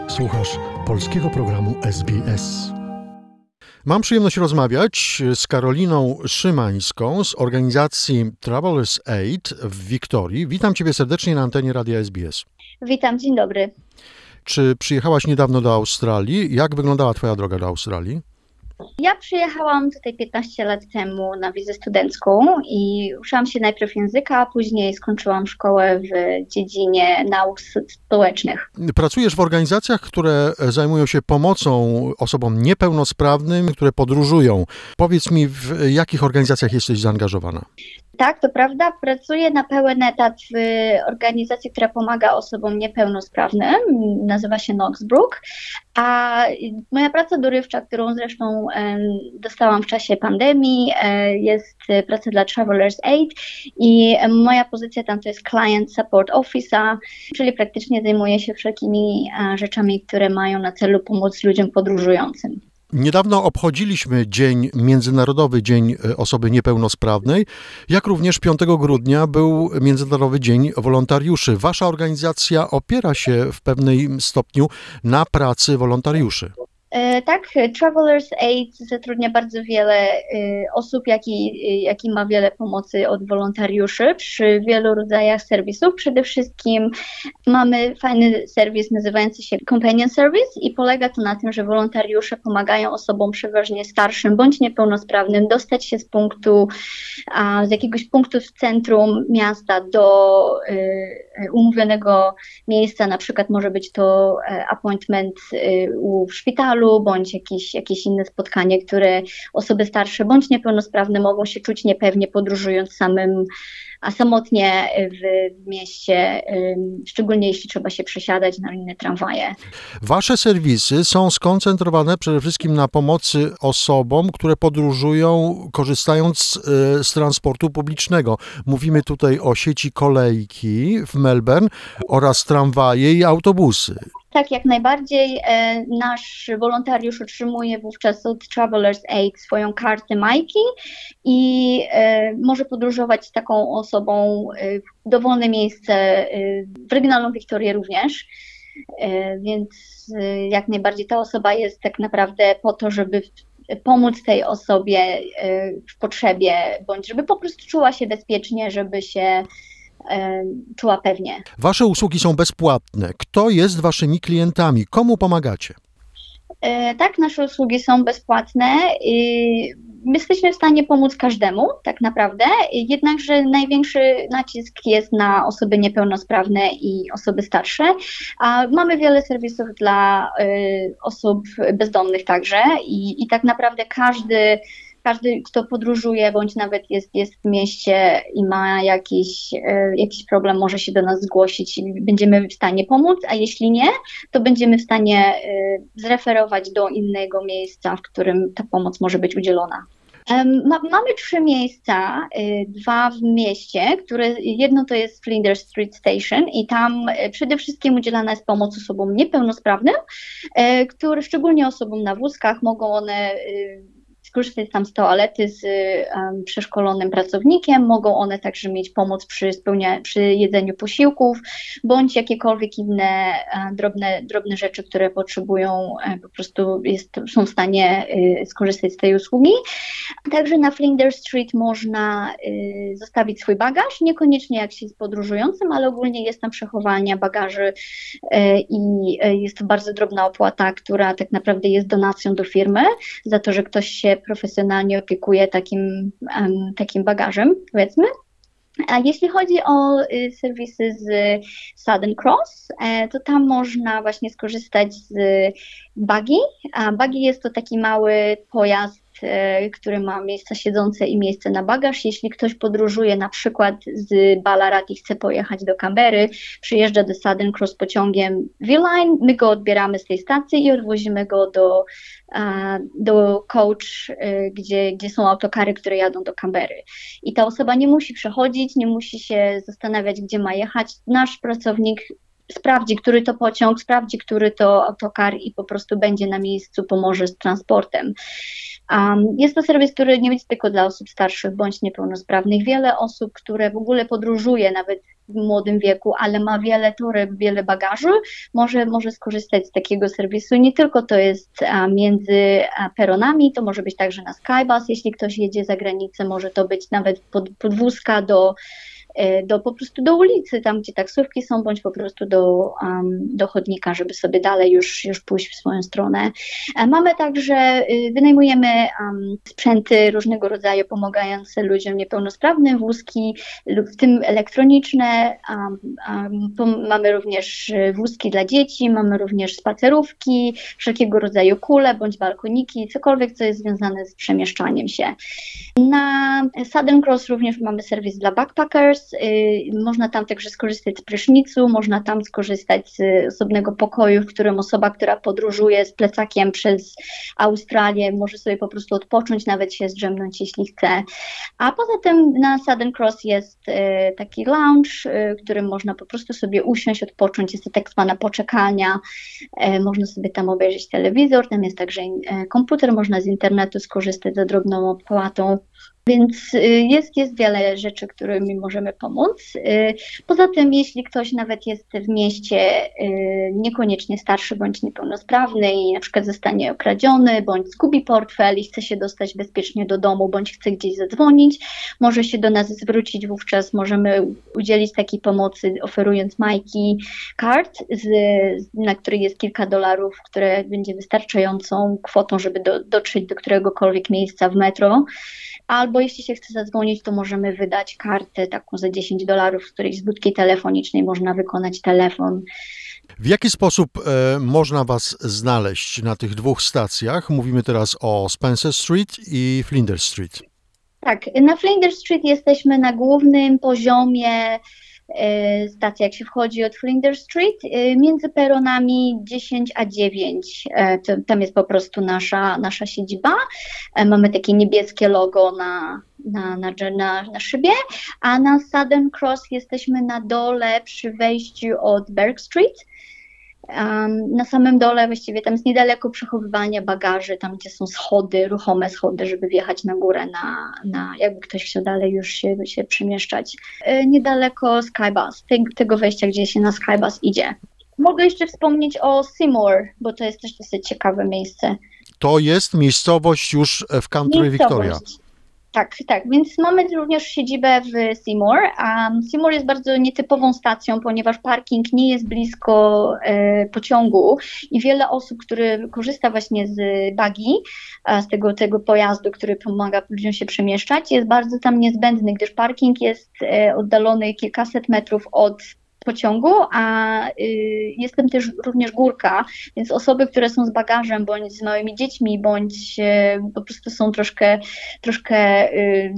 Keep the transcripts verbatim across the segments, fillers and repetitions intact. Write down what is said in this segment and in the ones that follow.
Słuchasz polskiego programu S B S. Mam przyjemność rozmawiać z Karoliną Szymańską z organizacji Travelers Aid w Wiktorii. Witam Ciebie serdecznie na antenie Radia S B S. Witam, dzień dobry. Czy przyjechałaś niedawno do Australii? Jak wyglądała Twoja droga do Australii? Ja przyjechałam tutaj piętnaście lat temu na wizę studencką i uczyłam się najpierw języka, a później skończyłam szkołę w dziedzinie nauk społecznych. Pracujesz w organizacjach, które zajmują się pomocą osobom niepełnosprawnym, które podróżują. Powiedz mi, w jakich organizacjach jesteś zaangażowana? Tak, to prawda. Pracuję na pełen etat w organizacji, która pomaga osobom niepełnosprawnym. Nazywa się Knoxbrook. A moja praca dorywcza, którą zresztą e, dostałam w czasie pandemii, e, jest praca dla Travelers Aid i moja pozycja tam to jest Client Support Officer, czyli praktycznie zajmuję się wszelkimi e, rzeczami, które mają na celu pomóc ludziom podróżującym. Niedawno obchodziliśmy Dzień Międzynarodowy Dzień Osoby Niepełnosprawnej, jak również piątego grudnia był Międzynarodowy Dzień Wolontariuszy. Wasza organizacja opiera się w pewnym stopniu na pracy wolontariuszy. Tak, Travelers Aid zatrudnia bardzo wiele osób, jak i, jak i ma wiele pomocy od wolontariuszy przy wielu rodzajach serwisów. Przede wszystkim mamy fajny serwis nazywający się Companion Service i polega to na tym, że wolontariusze pomagają osobom przeważnie starszym bądź niepełnosprawnym dostać się z punktu, z jakiegoś punktu w centrum miasta do umówionego miejsca. Na przykład może być to appointment w szpitalu, bądź jakieś, jakieś inne spotkanie, które osoby starsze bądź niepełnosprawne mogą się czuć niepewnie podróżując samym, a samotnie w mieście, szczególnie jeśli trzeba się przesiadać na inne tramwaje. Wasze serwisy są skoncentrowane przede wszystkim na pomocy osobom, które podróżują korzystając z, z transportu publicznego. Mówimy tutaj o sieci kolejki w Melbourne oraz tramwaje i autobusy. Tak, jak najbardziej. Nasz wolontariusz otrzymuje wówczas od Travelers Aid swoją kartę Majki i może podróżować z taką osobą w dowolne miejsce, w regionalną Wiktorię również. Więc jak najbardziej ta osoba jest tak naprawdę po to, żeby pomóc tej osobie w potrzebie, bądź żeby po prostu czuła się bezpiecznie, żeby się czuła pewnie. Wasze usługi są bezpłatne. Kto jest waszymi klientami? Komu pomagacie? E, tak, nasze usługi są bezpłatne. I jesteśmy w stanie pomóc każdemu, tak naprawdę. Jednakże największy nacisk jest na osoby niepełnosprawne i osoby starsze. A mamy wiele serwisów dla y, osób bezdomnych także i, i tak naprawdę każdy Każdy, kto podróżuje, bądź nawet jest, jest w mieście i ma jakiś, e, jakiś problem, może się do nas zgłosić i będziemy w stanie pomóc, a jeśli nie, to będziemy w stanie e, zreferować do innego miejsca, w którym ta pomoc może być udzielona. Ma, mamy trzy miejsca, dwa w mieście, które jedno to jest Flinders Street Station i tam przede wszystkim udzielana jest pomoc osobom niepełnosprawnym, które szczególnie osobom na wózkach mogą one skorzystać tam z toalety z um, przeszkolonym pracownikiem, mogą one także mieć pomoc przy, spełnia, przy jedzeniu posiłków, bądź jakiekolwiek inne um, drobne, drobne rzeczy, które potrzebują, um, po prostu jest, są w stanie um, skorzystać z tej usługi. Także na Flinders Street można um, zostawić swój bagaż, niekoniecznie jak się jest podróżującym, ale ogólnie jest tam przechowalnia bagaży um, i um, jest to bardzo drobna opłata, która tak naprawdę jest donacją do firmy za to, że ktoś się profesjonalnie opiekuje takim, um, takim bagażem, powiedzmy. A jeśli chodzi o y, serwisy z Southern Cross, e, to tam można właśnie skorzystać z buggy. A buggy jest to taki mały pojazd, e, który ma miejsca siedzące i miejsce na bagaż. Jeśli ktoś podróżuje na przykład z Ballarat i chce pojechać do Canberry, przyjeżdża do Southern Cross pociągiem V-Line, my go odbieramy z tej stacji i odwozimy go do do coach, gdzie, gdzie są autokary, które jadą do Canberry. I ta osoba nie musi przechodzić, nie musi się zastanawiać, gdzie ma jechać. Nasz pracownik sprawdzi, który to pociąg, sprawdzi, który to autokar i po prostu będzie na miejscu, pomoże z transportem. Um, jest to serwis, który nie jest tylko dla osób starszych bądź niepełnosprawnych. Wiele osób, które w ogóle podróżuje nawet w młodym wieku, ale ma wiele toreb, wiele bagażu, może, może skorzystać z takiego serwisu. Nie tylko to jest a, między a, peronami, to może być także na Skybus, jeśli ktoś jedzie za granicę, może to być nawet pod, podwózka do do po prostu do ulicy, tam gdzie taksówki są, bądź po prostu do, um, do chodnika, żeby sobie dalej już, już pójść w swoją stronę. Mamy także, wynajmujemy um, sprzęty różnego rodzaju pomagające ludziom niepełnosprawnym, wózki, w tym elektroniczne, um, um, mamy również wózki dla dzieci, mamy również spacerówki, wszelkiego rodzaju kule, bądź balkoniki, cokolwiek, co jest związane z przemieszczaniem się. Na Southern Cross również mamy serwis dla backpackers. Można tam także skorzystać z prysznicu, można tam skorzystać z osobnego pokoju, w którym osoba, która podróżuje z plecakiem przez Australię, może sobie po prostu odpocząć, nawet się zdrzemnąć, jeśli chce. A poza tym na Southern Cross jest taki lounge, w którym można po prostu sobie usiąść, odpocząć. Jest to tak zwana poczekalnia. Można sobie tam obejrzeć telewizor, tam jest także komputer, można z internetu skorzystać za drobną opłatą. Więc jest, jest wiele rzeczy, którymi możemy pomóc. Poza tym, jeśli ktoś nawet jest w mieście niekoniecznie starszy bądź niepełnosprawny i na przykład zostanie okradziony, bądź zgubi portfel i chce się dostać bezpiecznie do domu, bądź chce gdzieś zadzwonić, może się do nas zwrócić, wówczas możemy udzielić takiej pomocy, oferując Majki Card, z, na której jest kilka dolarów, które będzie wystarczającą kwotą, żeby do, dotrzeć do któregokolwiek miejsca w metro. Albo jeśli się chce zadzwonić, to możemy wydać kartę taką za dziesięć dolarów, z której z budki telefonicznej można wykonać telefon. W jaki sposób e, można Was znaleźć na tych dwóch stacjach? Mówimy teraz o Spencer Street i Flinders Street. Tak, na Flinders Street jesteśmy na głównym poziomie stacji, jak się wchodzi od Flinders Street, między peronami dziesięć a dziewięć. To, tam jest po prostu nasza, nasza siedziba. Mamy takie niebieskie logo na, na, na, na, na szybie, a na Southern Cross jesteśmy na dole przy wejściu od Berg Street. Um, na samym dole właściwie tam jest niedaleko przechowywania bagaży, tam gdzie są schody, ruchome schody, żeby wjechać na górę, na, na jakby ktoś chciał dalej już się, się przemieszczać. E, niedaleko Skybus, te, tego wejścia, gdzie się na Skybus idzie. Mogę jeszcze wspomnieć o Seymour, bo to jest też dosyć ciekawe miejsce. To jest miejscowość już w Country Victoria. Tak, tak, więc mamy również siedzibę w Seymour. Um, Seymour jest bardzo nietypową stacją, ponieważ parking nie jest blisko e, pociągu i wiele osób, które korzysta właśnie z buggy, z tego, tego pojazdu, który pomaga ludziom się przemieszczać, jest bardzo tam niezbędny, gdyż parking jest e, oddalony kilkaset metrów od pociągu, a y, jest tam też również górka, więc osoby, które są z bagażem, bądź z małymi dziećmi, bądź y, po prostu są troszkę, troszkę y,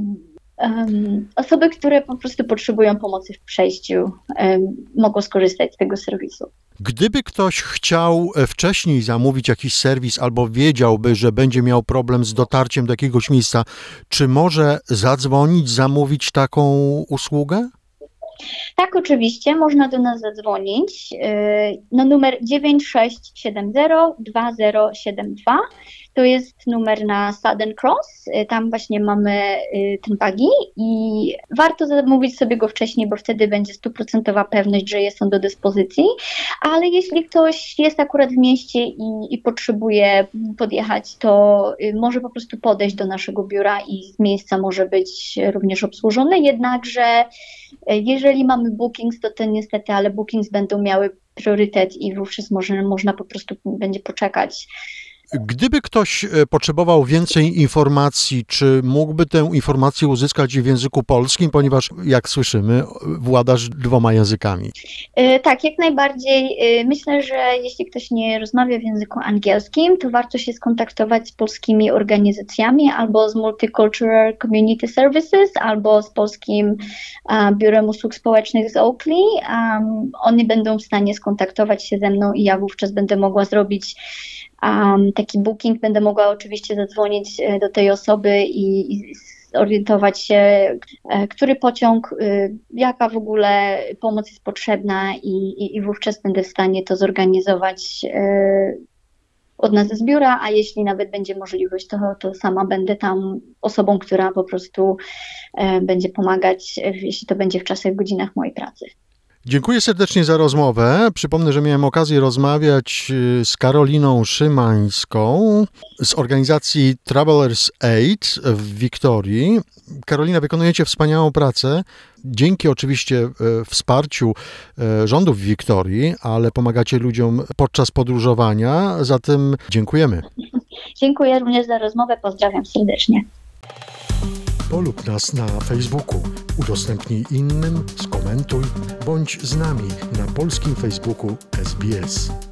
um, osoby, które po prostu potrzebują pomocy w przejściu, um, mogą skorzystać z tego serwisu. Gdyby ktoś chciał wcześniej zamówić jakiś serwis albo wiedziałby, że będzie miał problem z dotarciem do jakiegoś miejsca, czy może zadzwonić, zamówić taką usługę? Tak, oczywiście, można do nas zadzwonić na numer dziewięć sześć siedem zero dwa zero siedem dwa. To jest numer na Southern Cross, tam właśnie mamy ten buggy i warto zamówić sobie go wcześniej, bo wtedy będzie stuprocentowa pewność, że jest on do dyspozycji, ale jeśli ktoś jest akurat w mieście i, i potrzebuje podjechać, to może po prostu podejść do naszego biura i z miejsca może być również obsłużony, jednakże jeżeli mamy bookings, to, to niestety, ale bookings będą miały priorytet i wówczas może, można po prostu będzie poczekać. Gdyby ktoś potrzebował więcej informacji, czy mógłby tę informację uzyskać w języku polskim, ponieważ jak słyszymy, władasz dwoma językami? Tak, jak najbardziej. Myślę, że jeśli ktoś nie rozmawia w języku angielskim, to warto się skontaktować z polskimi organizacjami albo z Multicultural Community Services, albo z Polskim Biurem Usług Społecznych z Oakley. Oni będą w stanie skontaktować się ze mną i ja wówczas będę mogła zrobić Um, taki booking, będę mogła oczywiście zadzwonić do tej osoby i, i zorientować się, e, który pociąg, y, jaka w ogóle pomoc jest potrzebna i, i, i wówczas będę w stanie to zorganizować e, od nas z biura, a jeśli nawet będzie możliwość, to, to sama będę tam osobą, która po prostu e, będzie pomagać, e, jeśli to będzie w czasach, godzinach mojej pracy. Dziękuję serdecznie za rozmowę. Przypomnę, że miałem okazję rozmawiać z Karoliną Szymańską z organizacji Travelers Aid w Wiktorii. Karolina, wykonujecie wspaniałą pracę. Dzięki oczywiście wsparciu rządów Wiktorii, ale pomagacie ludziom podczas podróżowania. Zatem dziękujemy. Dziękuję również za rozmowę. Pozdrawiam serdecznie. Polub nas na Facebooku, udostępnij innym, skomentuj, bądź z nami na polskim Facebooku S B S.